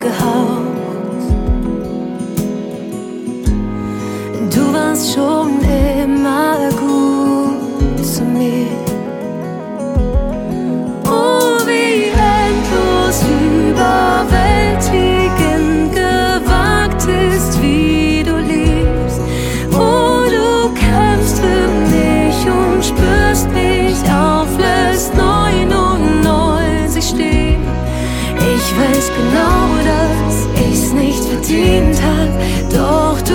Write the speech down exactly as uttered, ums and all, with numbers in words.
gehaucht. Du warst schon immer gut zu mir. Oh, wie endlos überwältigend gewagt ist, wie du liebst. Oh, du kämpfst für mich und spürst mich auf, lässt neunundneunzig stehen. Ich weiß genau, dass ich's nicht verdient hab, doch